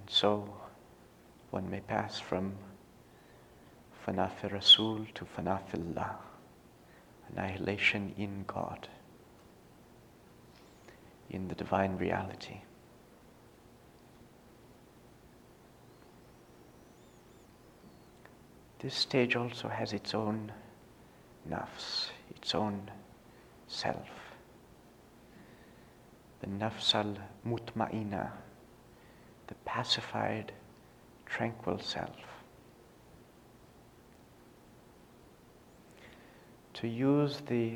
So one may pass from Fana Rasul to Fana Fillah, annihilation in God, in the divine reality. This stage also has its own nafs, its own self. The nafs al-mutma'ina, the pacified, tranquil self. To use the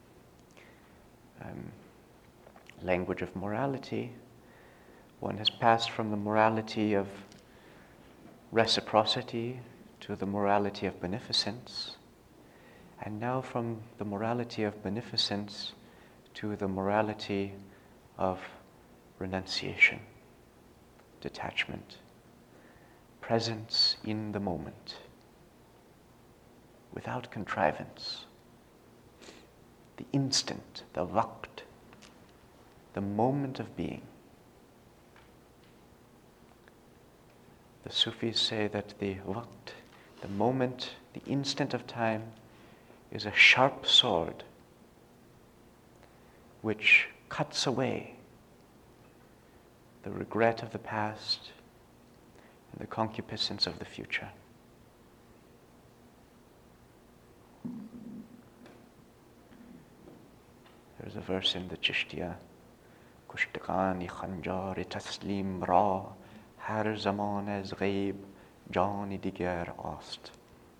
language of morality, one has passed from the morality of reciprocity to the morality of beneficence, and now from the morality of beneficence to the morality of renunciation, detachment, presence in the moment, without contrivance, the instant, the waqt, the moment of being. The Sufis say that the waqt, the moment, the instant of time, is a sharp sword which cuts away the regret of the past and the concupiscence of the future. There's a verse in the Chishtiya, Kushtagani khanjar taslim ra har zaman az ghaib jani digar ast.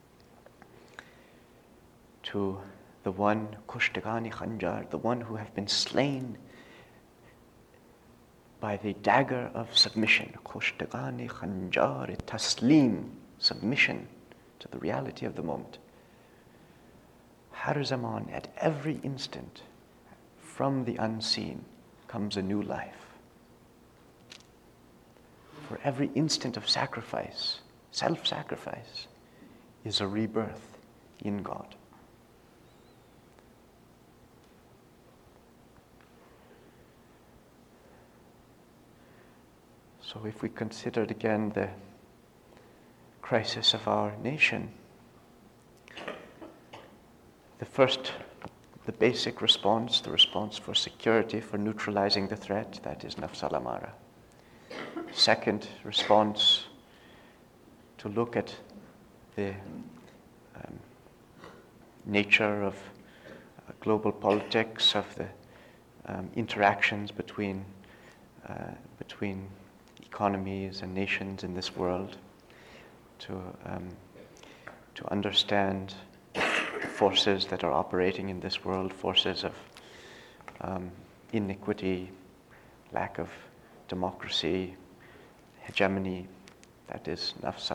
To the one, Kushtagani khanjar, the one who have been slain by the dagger of submission. Kushtagani khanjar taslim, submission to the reality of the moment. Har zaman, at every instant, from the unseen comes a new life. For every instant of sacrifice, self-sacrifice, is a rebirth in God. So if we considered again the crisis of our nation, the basic response, the response for security, for neutralizing the threat, that is nafs al-amara. Second response, to look at the nature of global politics, of the interactions between economies and nations in this world, to understand the forces that are operating in this world, forces of iniquity, lack of democracy, hegemony, that is nafs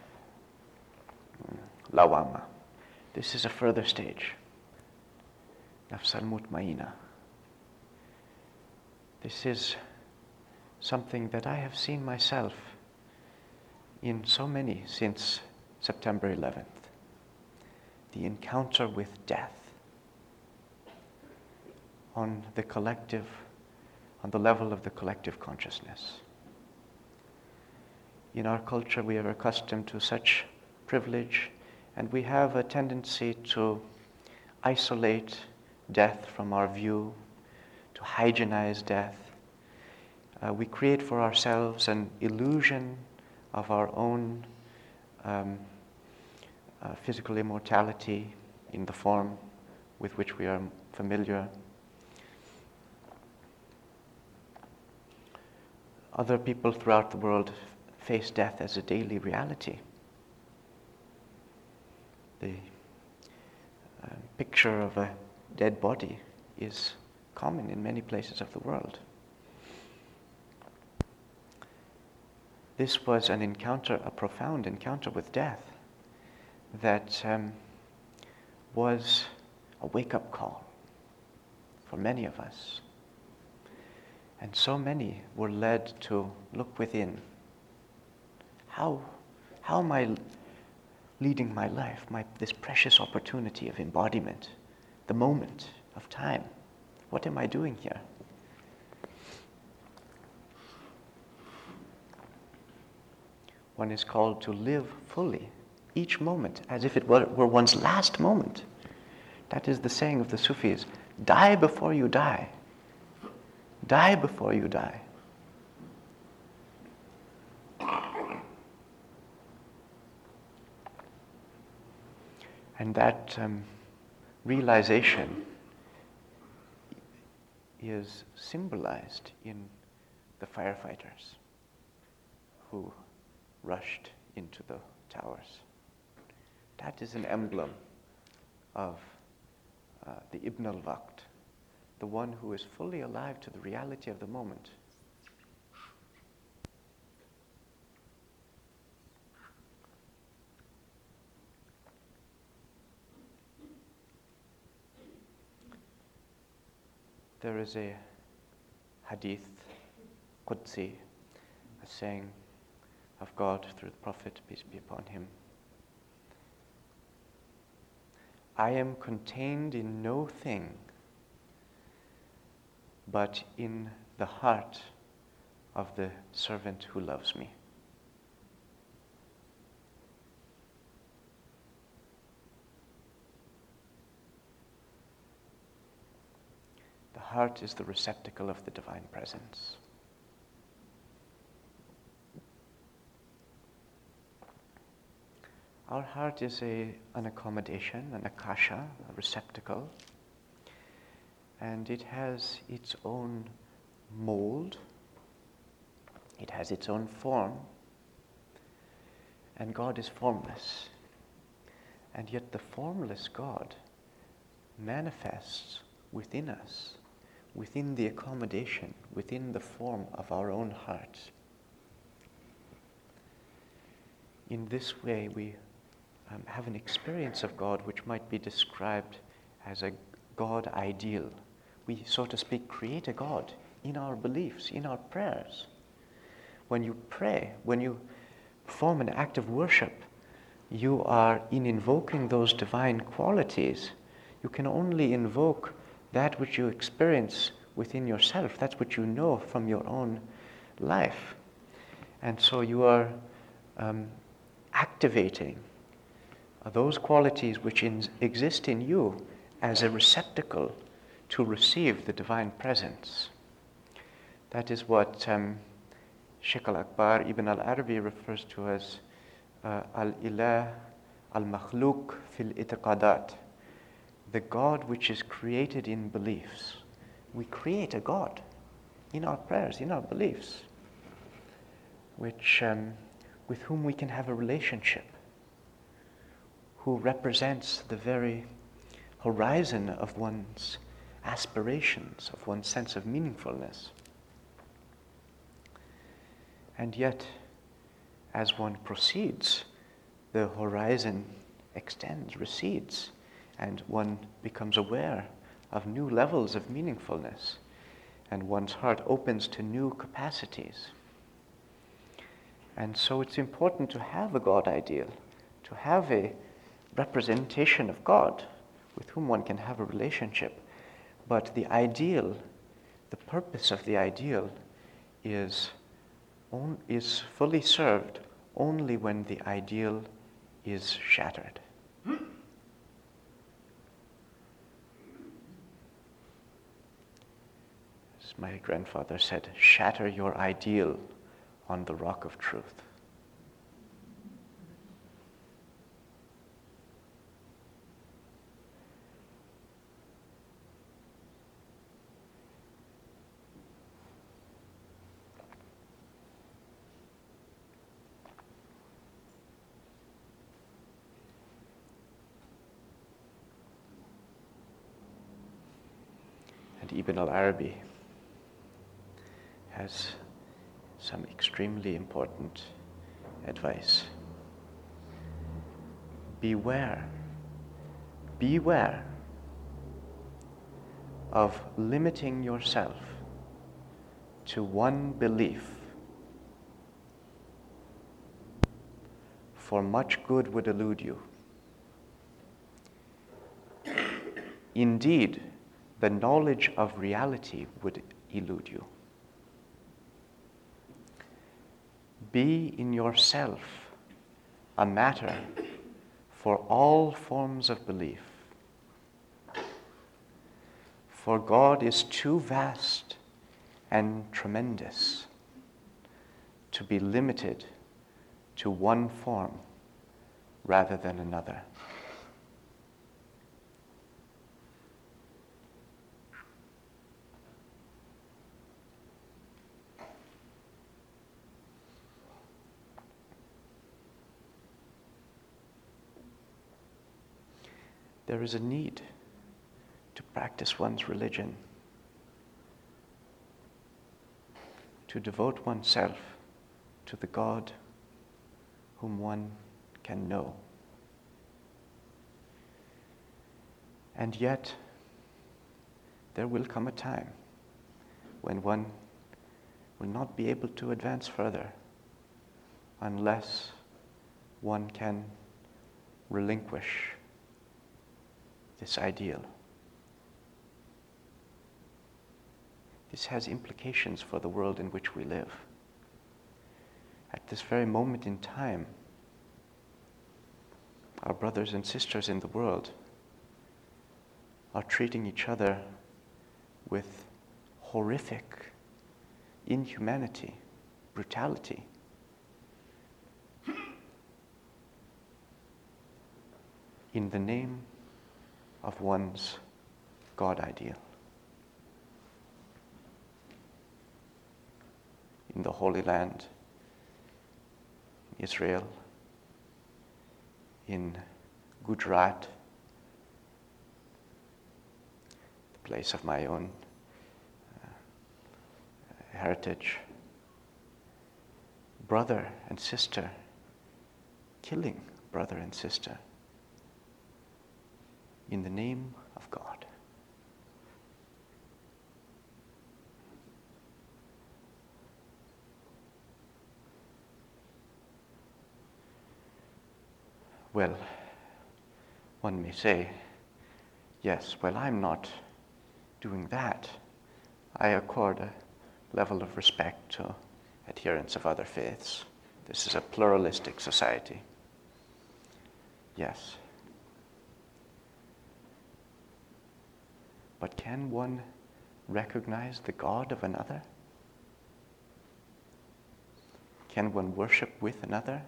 al-lawama. This is a further stage, nafs al-mutmaina. This is something that I have seen myself in so many since September 11th. The encounter with death on the level of the collective consciousness. In our culture, we are accustomed to such privilege, and we have a tendency to isolate death from our view, to hygienize death. We create for ourselves an illusion of our own physical immortality in the form with which we are familiar. Other people throughout the world face death as a daily reality. The picture of a dead body is common in many places of the world. This was an encounter, a profound encounter with death that was a wake-up call for many of us. And so many were led to look within. How am I leading my life, this precious opportunity of embodiment, the moment of time? What am I doing here? One is called to live fully, each moment, as if it were one's last moment. That is the saying of the Sufis, die before you die. Die before you die. And that realization is symbolized in the firefighters who rushed into the towers. That is an emblem of the Ibn al-Waqt, the one who is fully alive to the reality of the moment. There is a hadith, Qudsi, a saying of God through the Prophet, peace be upon him. I am contained in no thing but in the heart of the servant who loves me. The heart is the receptacle of the divine presence. Our heart is an accommodation, an akasha, a receptacle, and it has its own mold, it has its own form, and God is formless. And yet the formless God manifests within us, within the accommodation, within the form of our own hearts. In this way, we have an experience of God which might be described as a God ideal. We, so to speak, create a God in our beliefs, in our prayers. When you pray, when you perform an act of worship, you are, in invoking those divine qualities, you can only invoke that which you experience within yourself. That's what you know from your own life. And so you are activating those qualities which exist in you as a receptacle to receive the divine presence. That is what Sheikh al-Akbar Ibn al-Arabi refers to as al-ilah al-makhluq fil itiqadat, the God which is created in beliefs. We create a God in our prayers, in our beliefs, which with whom we can have a relationship, who represents the very horizon of one's aspirations, of one's sense of meaningfulness. And yet, as one proceeds, the horizon extends, recedes, and one becomes aware of new levels of meaningfulness, and one's heart opens to new capacities. And so it's important to have a God ideal, to have a representation of God with whom one can have a relationship. But the ideal, the purpose of the ideal is fully served only when the ideal is shattered. As my grandfather said, shatter your ideal on the rock of truth. And Ibn al-Arabi has some extremely important advice. Beware of limiting yourself to one belief, for much good would elude you. Indeed, the knowledge of reality would elude you. be in yourself a matter for all forms of belief. For God is too vast and tremendous to be limited to one form rather than another. There is a need to practice one's religion, to devote oneself to the God whom one can know. And yet, there will come a time when one will not be able to advance further unless one can relinquish this ideal. This has implications for the world in which we live. At this very moment in time, our brothers and sisters in the world are treating each other with horrific inhumanity, brutality. In the name of one's God ideal. In the Holy Land, Israel, in Gujarat, the place of my own heritage, brother and sister killing brother and sister in the name of God. Well, one may say, yes, well, I'm not doing that. I accord a level of respect to adherents of other faiths. This is a pluralistic society. Yes. But can one recognize the God of another? Can one worship with another?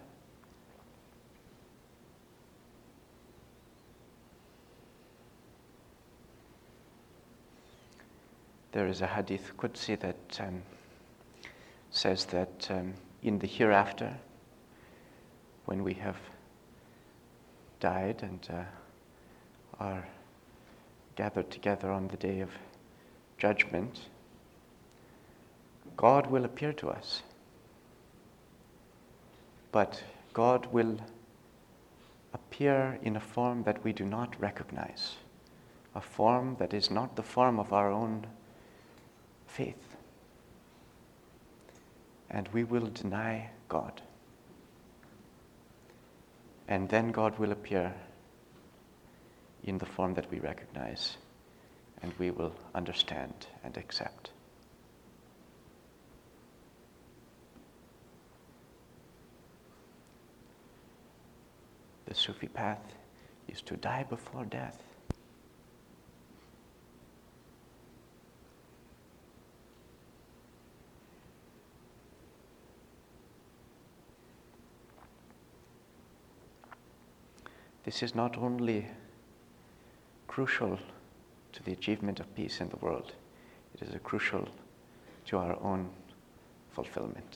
There is a hadith Qudsi that says that in the hereafter, when we have died and are gathered together on the day of judgment, God will appear to us. But God will appear in a form that we do not recognize, a form that is not the form of our own faith. And we will deny God. And then God will appear in the form that we recognize, and we will understand and accept. The Sufi path is to die before death. This is not only crucial to the achievement of peace in the world, it is crucial to our own fulfillment.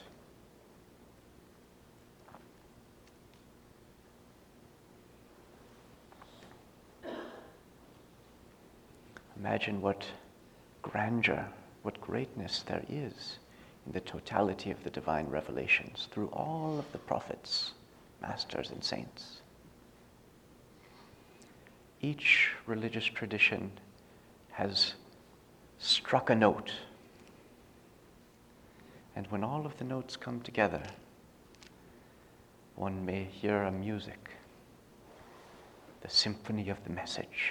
Imagine what grandeur, what greatness there is in the totality of the divine revelations through all of the prophets, masters, and saints. Each religious tradition has struck a note, and when all of the notes come together, one may hear a music, the symphony of the message.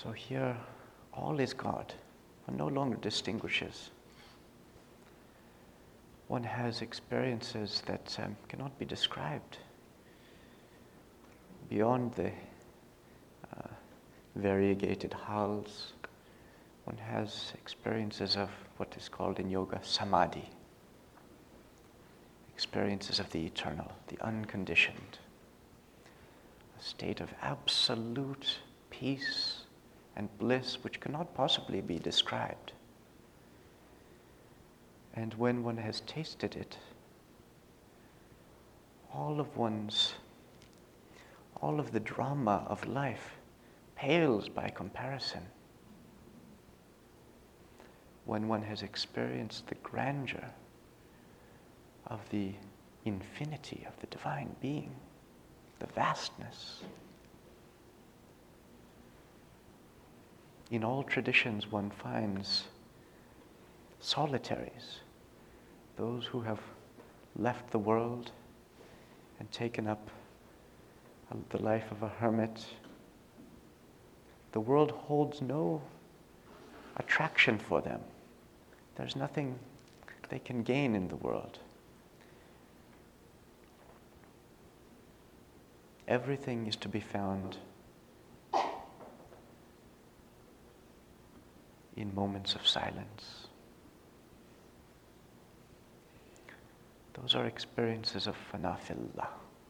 So here, all is God. One no longer distinguishes. One has experiences that cannot be described beyond the variegated halls. One has experiences of what is called in yoga samadhi, experiences of the eternal, the unconditioned, a state of absolute peace and bliss which cannot possibly be described. And when one has tasted it, all of the drama of life pales by comparison. When one has experienced the grandeur of the infinity of the divine being, the vastness. In all traditions one finds solitaries, those who have left the world and taken up the life of a hermit. The world holds no attraction for them. There's nothing they can gain in the world. Everything is to be found in moments of silence. Those are experiences of fana fillah.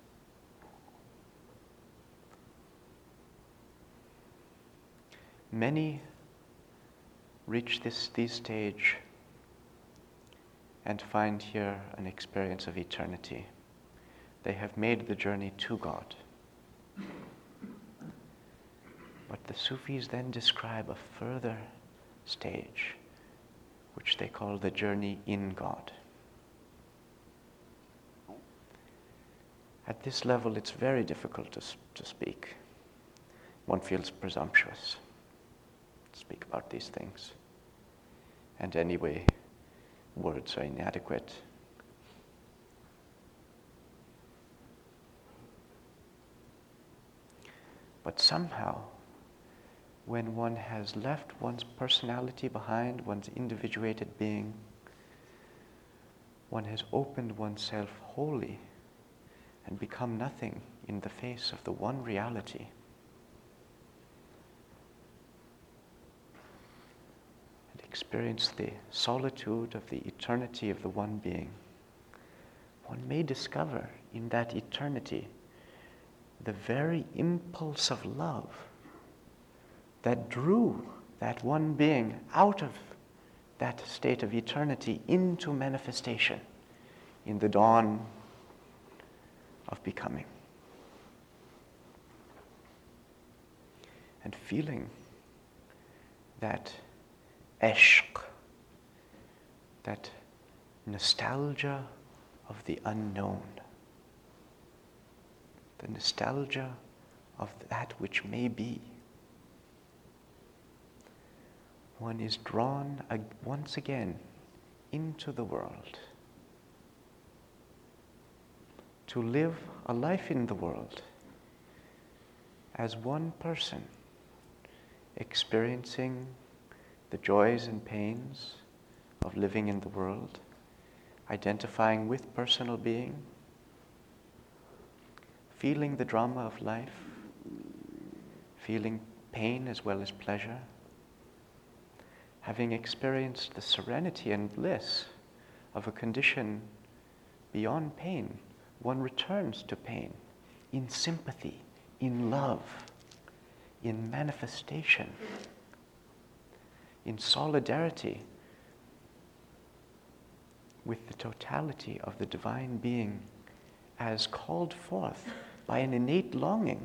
Many reach this stage and find here an experience of eternity. They have made the journey to God. But the Sufis then describe a further stage, which they call the journey in God. At this level, it's very difficult to speak. One feels presumptuous to speak about these things. And anyway, words are inadequate. But somehow, when one has left one's personality behind, one's individuated being, one has opened oneself wholly and become nothing in the face of the one reality. And experience the solitude of the eternity of the one being. One may discover in that eternity the very impulse of love that drew that one being out of that state of eternity into manifestation in the dawn of becoming. And feeling that ishq, that nostalgia of the unknown, the nostalgia of that which may be. One is drawn once again into the world, to live a life in the world as one person, experiencing the joys and pains of living in the world, identifying with personal being, feeling the drama of life, feeling pain as well as pleasure, having experienced the serenity and bliss of a condition beyond pain, one returns to pain in sympathy, in love, in manifestation, in solidarity with the totality of the divine being as called forth by an innate longing.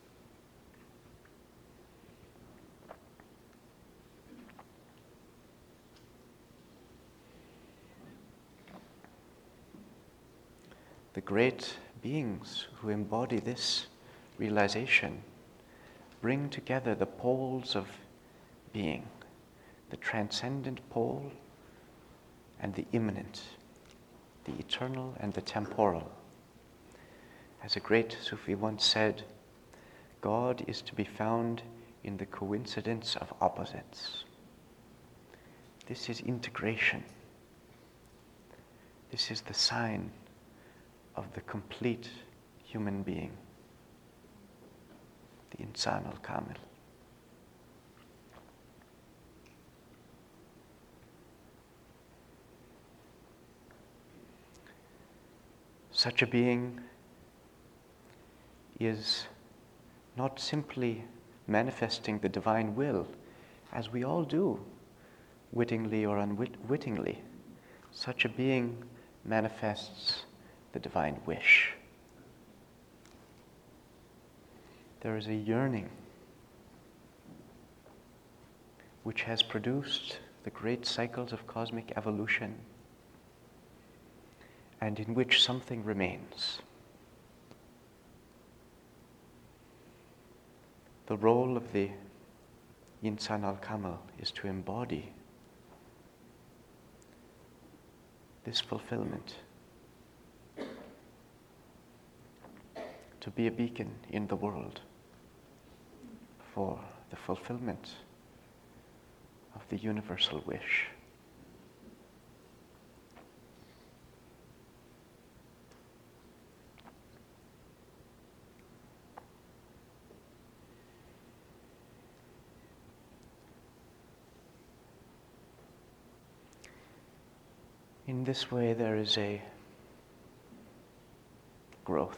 The great beings who embody this realization bring together the poles of being, the transcendent pole and the immanent, the eternal and the temporal. As a great Sufi once said, God is to be found in the coincidence of opposites. This is integration. This is the sign of the complete human being, the Insan al-Kamil. Such a being is not simply manifesting the divine will, as we all do, wittingly or unwittingly. Such a being manifests the divine wish. There is a yearning which has produced the great cycles of cosmic evolution, and in which something remains. The role of the Insan al-Kamil is to embody this fulfillment, to be a beacon in the world for the fulfillment of the universal wish. In this way, there is a growth.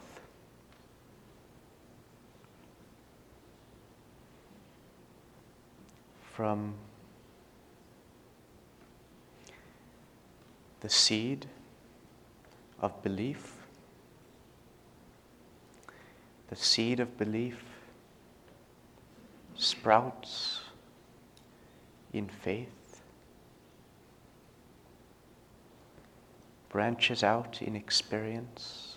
From the seed of belief, the seed of belief sprouts in faith, branches out in experience,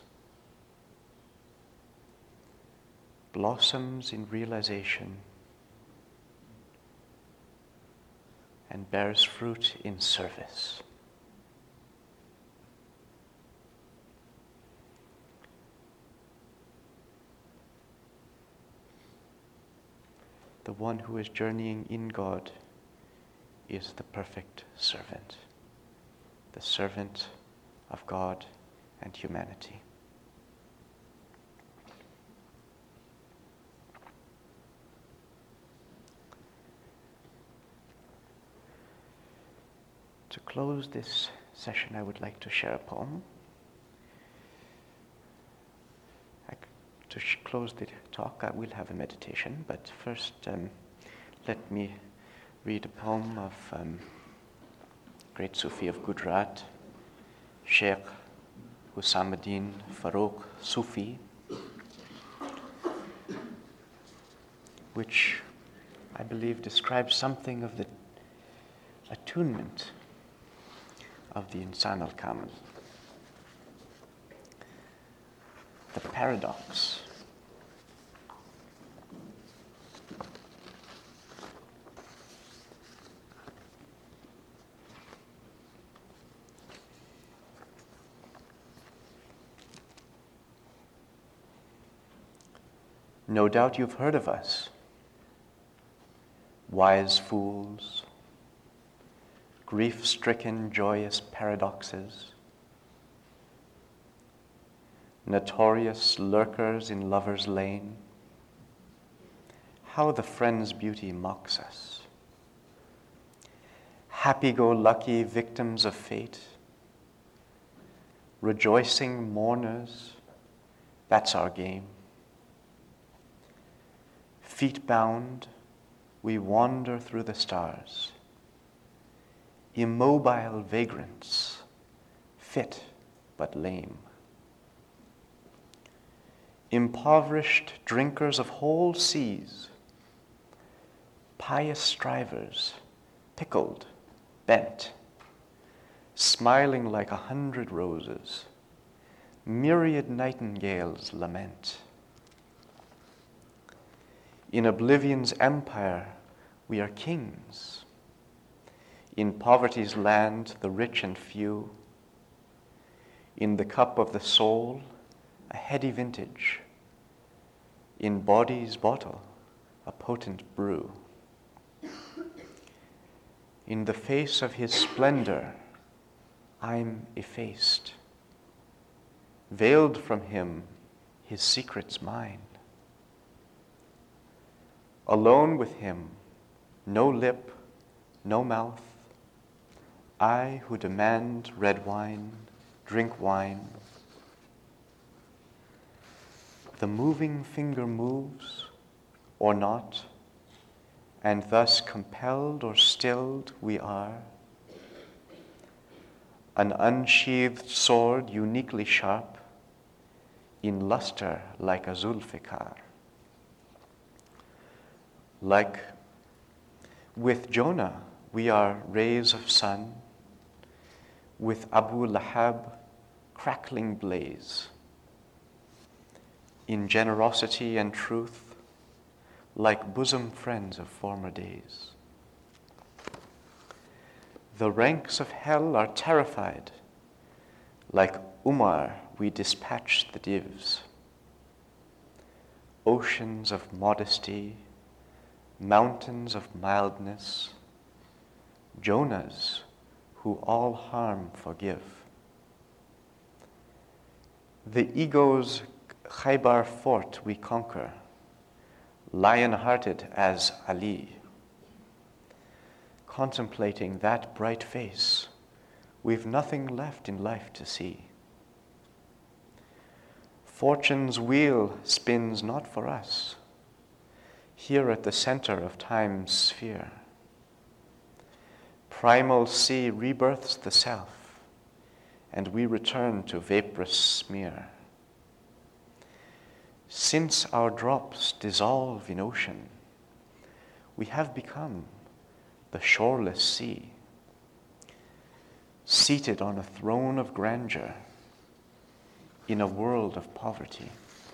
blossoms in realization, and bears fruit in service. The one who is journeying in God is the perfect servant, the servant of God and humanity. To close this session, I would like to share a poem. To close the talk, I will have a meditation, but first let me read a poem of great Sufi of Gujarat, Sheikh Husamuddin Farooq Sufi, which I believe describes something of the attunement of the Insan al-Kamil. The paradox. No doubt you've heard of us, wise fools, grief-stricken, joyous paradoxes, notorious lurkers in lover's lane. How the friend's beauty mocks us. Happy-go-lucky victims of fate, rejoicing mourners, that's our game. Feet bound, we wander through the stars, immobile vagrants, fit but lame. Impoverished drinkers of whole seas, pious strivers, pickled, bent, smiling like 100 roses, myriad nightingales lament. In oblivion's empire, we are kings. In poverty's land, the rich and few. In the cup of the soul, a heady vintage. In body's bottle, a potent brew. In the face of his splendor, I'm effaced. Veiled from him, his secret's mine. Alone with him, no lip, no mouth, I who demand red wine, drink wine. The moving finger moves, or not, and thus compelled or stilled we are. An unsheathed sword uniquely sharp, in luster like a Zulfikar. Like with Jonah, we are rays of sun, with Abu Lahab, crackling blaze. In generosity and truth, like bosom friends of former days. The ranks of hell are terrified, like Umar we dispatch the divs. Oceans of modesty, mountains of mildness, Jonahs who all harm forgive. The ego's Khaybar fort we conquer, lion-hearted as Ali. Contemplating that bright face, we've nothing left in life to see. Fortune's wheel spins not for us, here at the center of time's sphere. Primal sea rebirths the self, and we return to vaporous smear. Since our drops dissolve in ocean, we have become the shoreless sea, seated on a throne of grandeur in a world of poverty.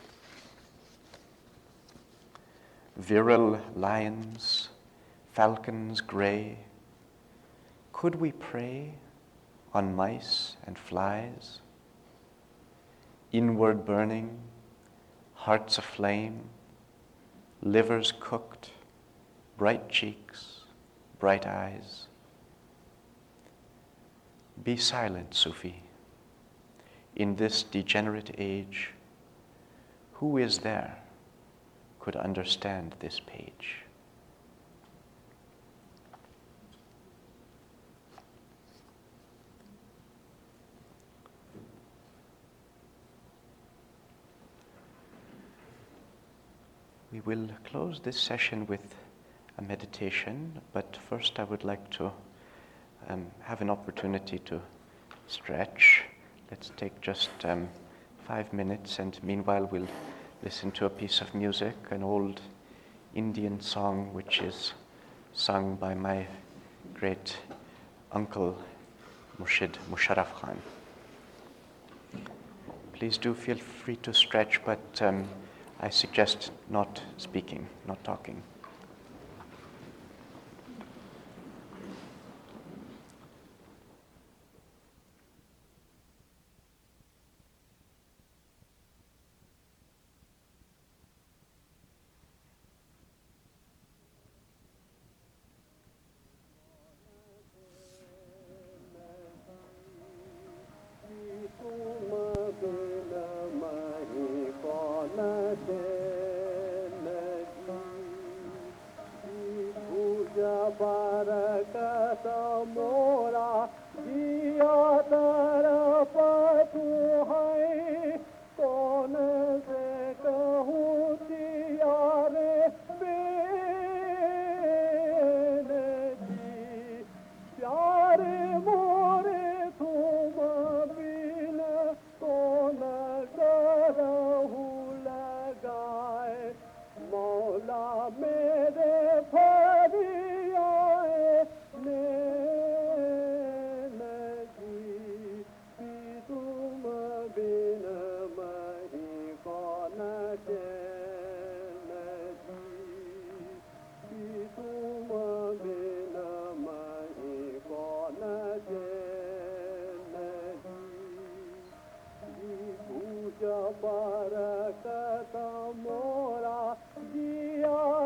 Virile lions, falcons gray, could we prey on mice and flies? Inward burning, hearts aflame, livers cooked, bright cheeks, bright eyes. Be silent, Sufi. In this degenerate age, who is there could understand this page? We will close this session with a meditation, but first I would like to have an opportunity to stretch. Let's take just 5 minutes, and meanwhile we'll listen to a piece of music, an old Indian song which is sung by my great uncle Murshid Musharraf Khan. Please do feel free to stretch, but I suggest not speaking, not talking.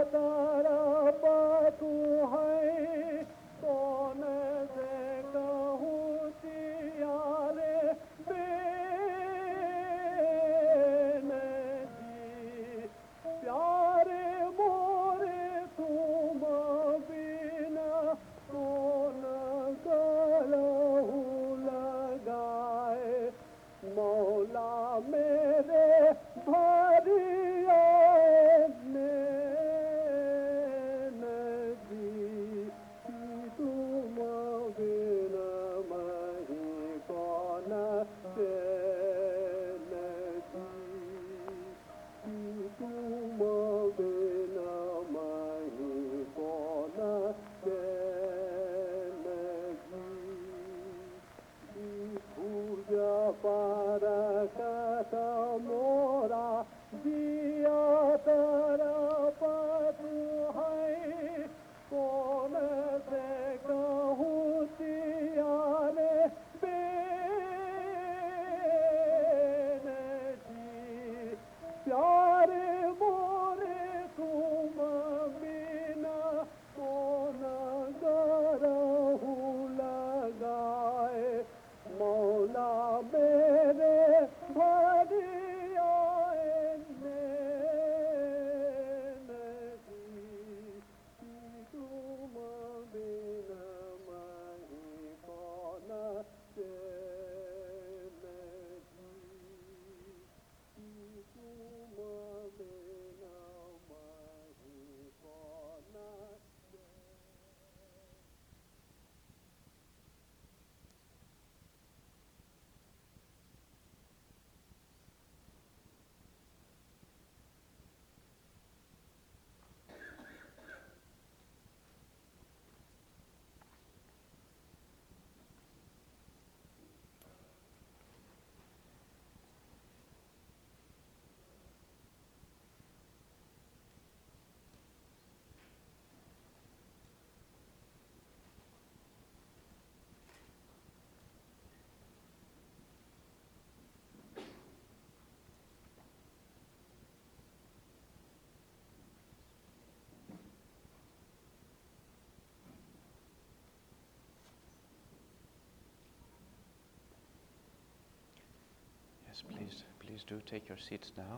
Yes, please do take your seats now.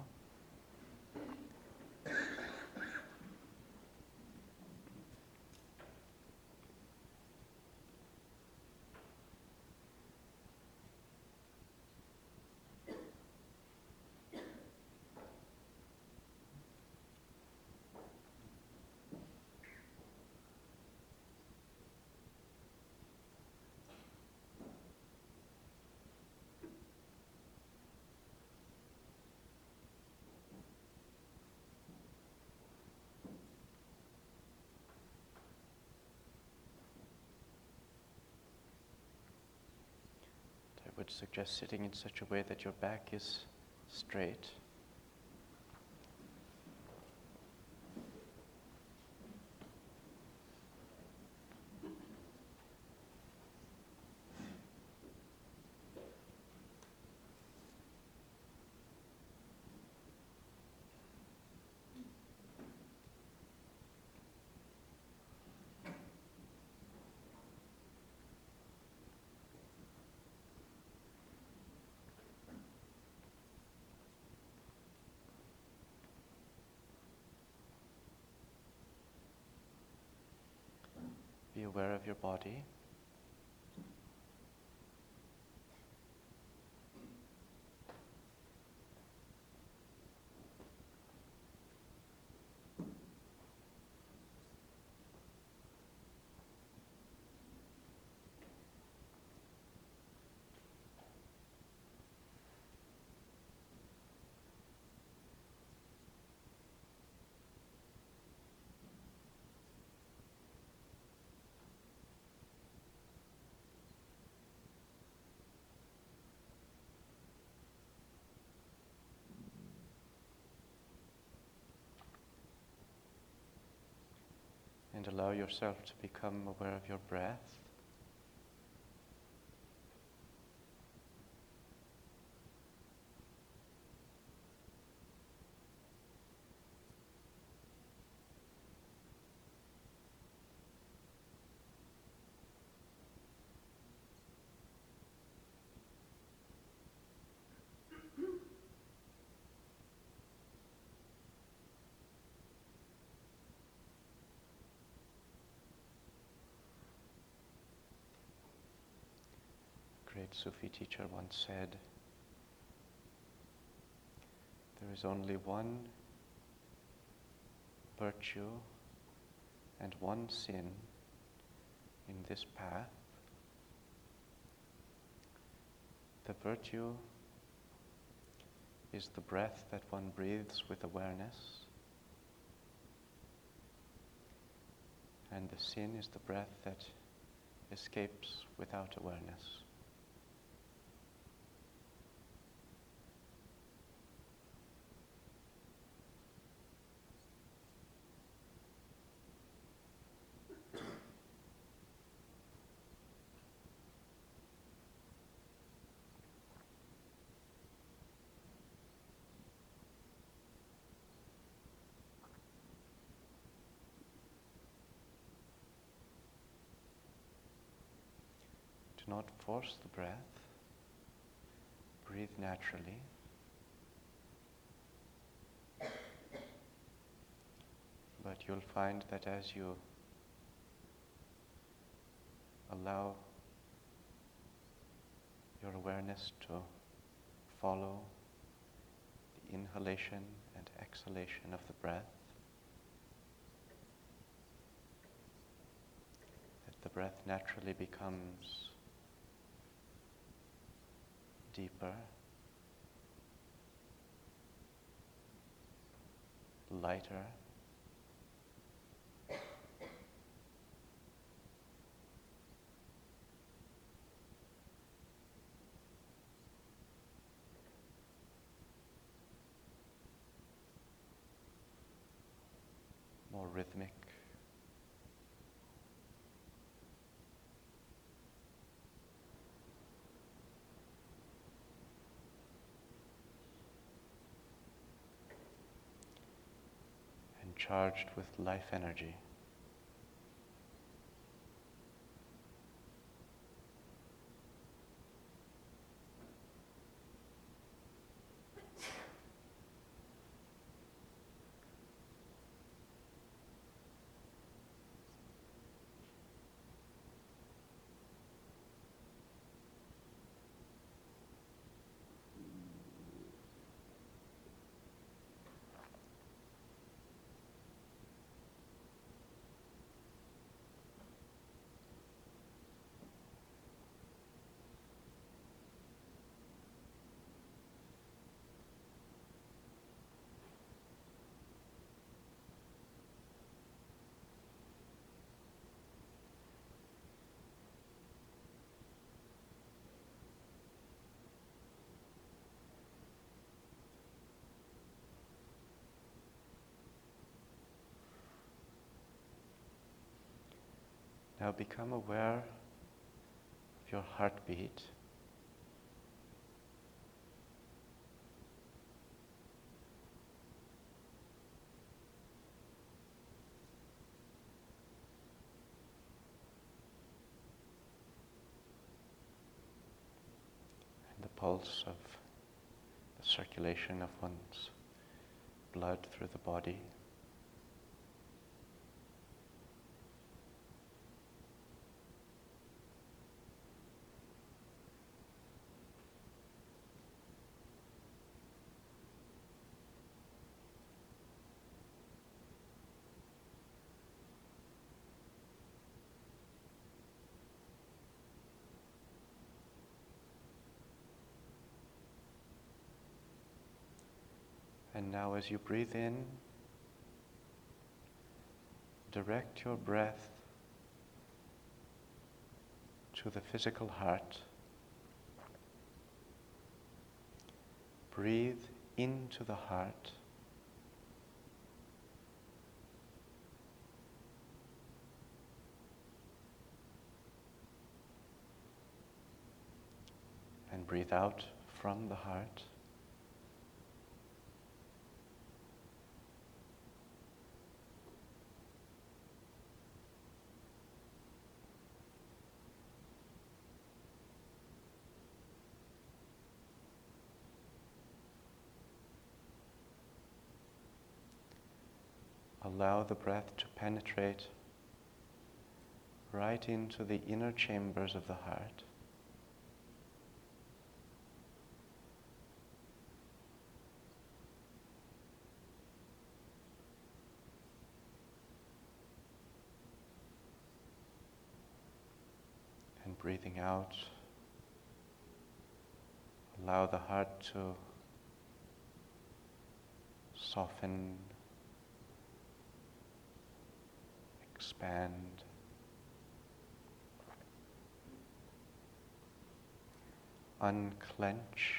I would suggest sitting in such a way that your back is straight. Be aware of your body. And allow yourself to become aware of your breath. great Sufi teacher once said, there is only one virtue and one sin in this path. The virtue is the breath that one breathes with awareness, and the sin is the breath that escapes without awareness. Do not force the breath. Breathe naturally. But you'll find that as you allow your awareness to follow the inhalation and exhalation of the breath, that the breath naturally becomes deeper, lighter, more rhythmic. And charged with life energy. Now become aware of your heartbeat. And the pulse of the circulation of one's blood through the body. And now as you breathe in, direct your breath to the physical heart. Breathe into the heart. And breathe out from the heart. Allow the breath to penetrate right into the inner chambers of the heart. breathing out, allow the heart to soften, expand. Unclench.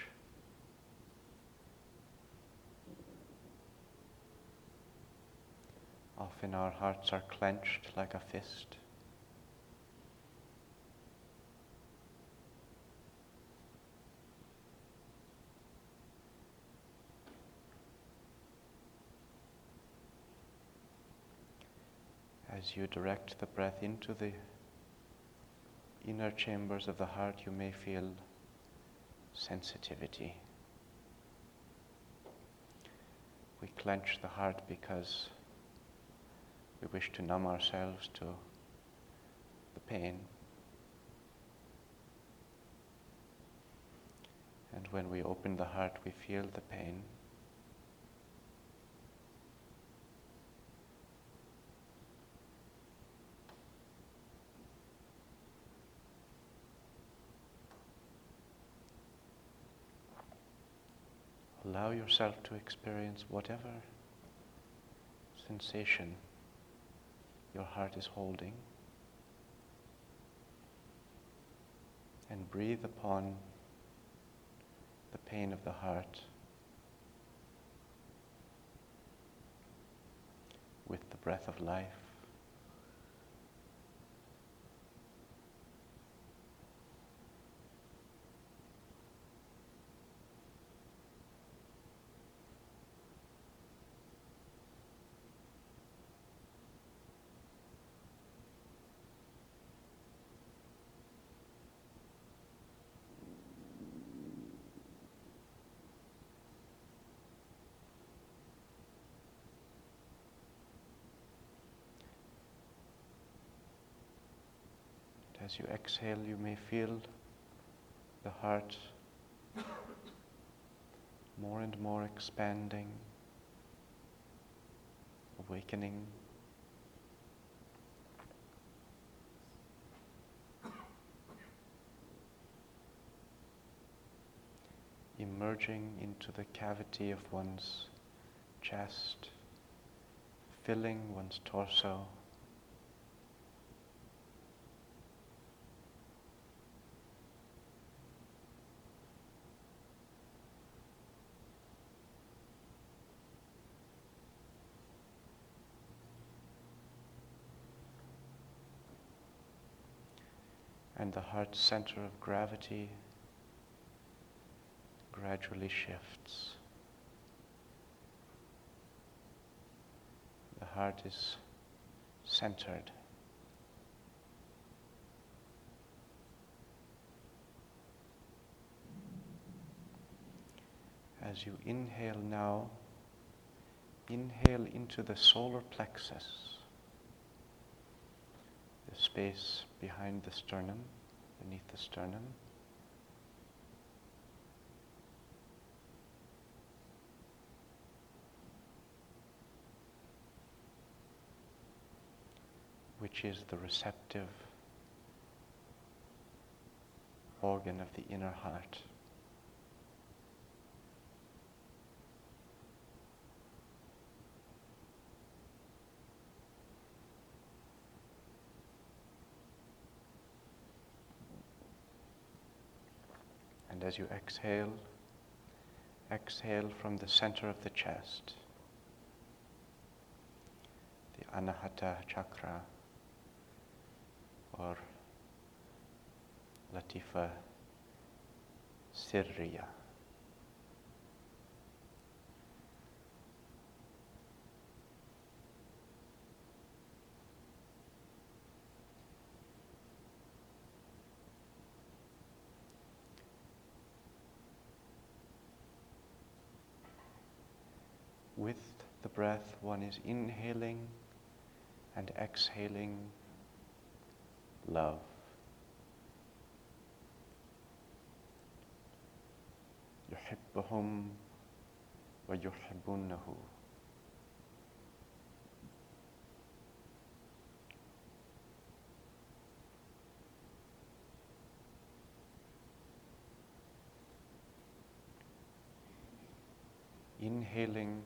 Often our hearts are clenched like a fist. As you direct the breath into the inner chambers of the heart, you may feel sensitivity. We clench the heart because we wish to numb ourselves to the pain. And when we open the heart, we feel the pain. Allow yourself to experience whatever sensation your heart is holding, and breathe upon the pain of the heart with the breath of life. As you exhale, you may feel the heart more and more expanding, awakening. Emerging into the cavity of one's chest, filling one's torso. And the heart's center of gravity gradually shifts. The heart is centered. As you inhale now, inhale into the solar plexus, the space behind the sternum, beneath the sternum. Which is the receptive organ of the inner heart. And as you exhale, exhale from the center of the chest, the Anahata chakra, or Latifa Sirriya. With the breath, one is inhaling and exhaling love. يحبهم ويحبونه. inhaling,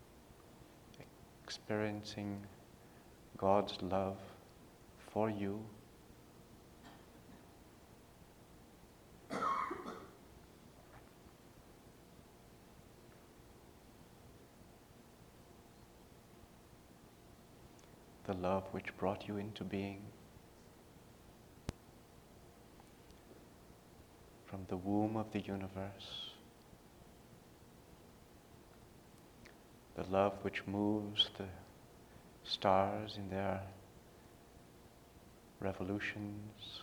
experiencing God's love for you. The love which brought you into being. From the womb of the universe. The love which moves the stars in their revolutions.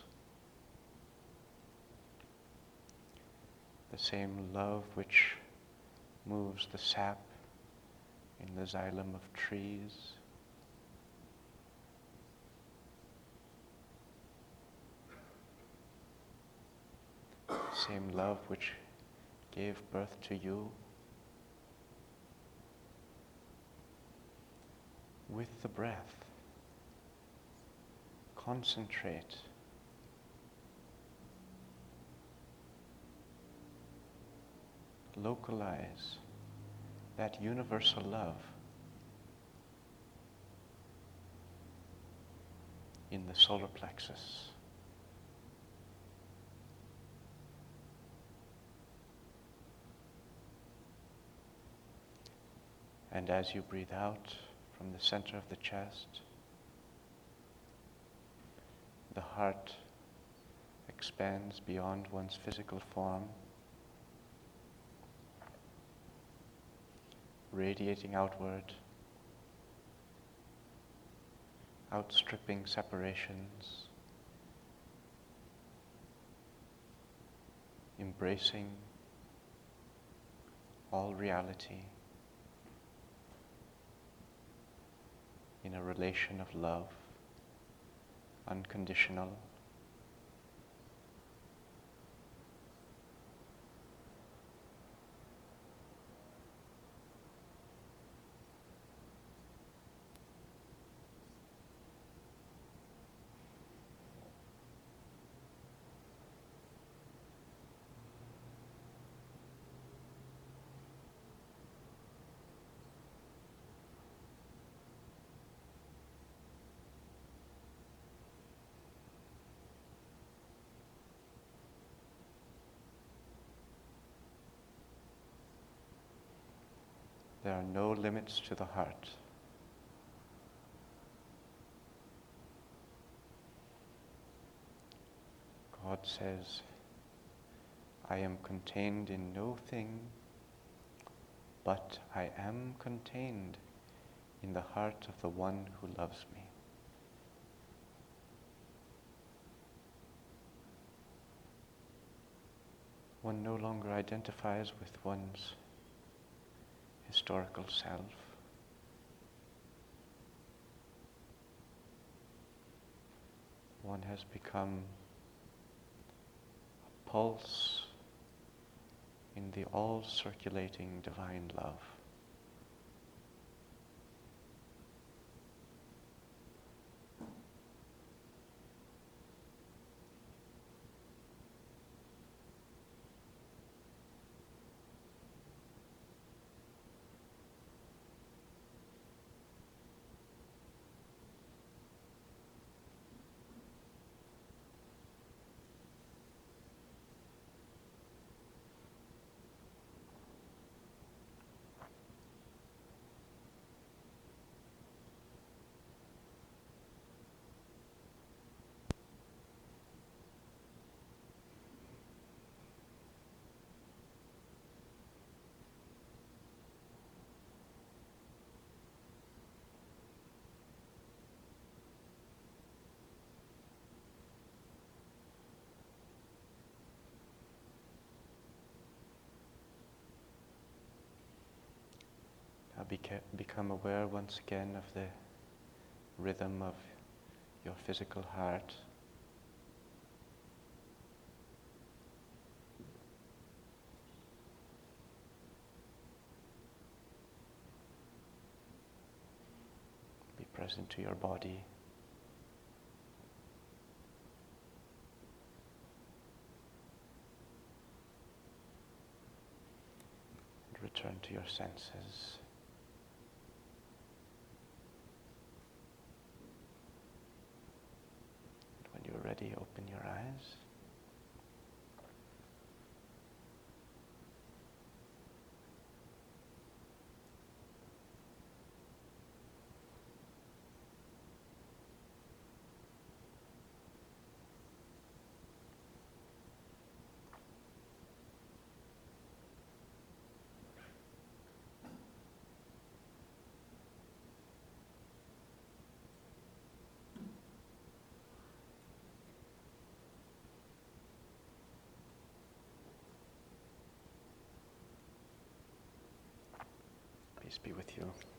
The same love which moves the sap in the xylem of trees. The same love which gave birth to you. With the breath, concentrate. Localize that universal love in the solar plexus. And as you breathe out from the center of the chest, the heart expands beyond one's physical form, radiating outward, outstripping separations, embracing all reality in a relation of love, unconditional. There are no limits to the heart. God says, I am contained in no thing, but I am contained in the heart of the one who loves me. One no longer identifies with one's historical self. One has become a pulse in the all-circulating divine love. Now become aware once again of the rhythm of your physical heart. Be present to your body. return to your senses. When you're ready, open your eyes. Peace be with you.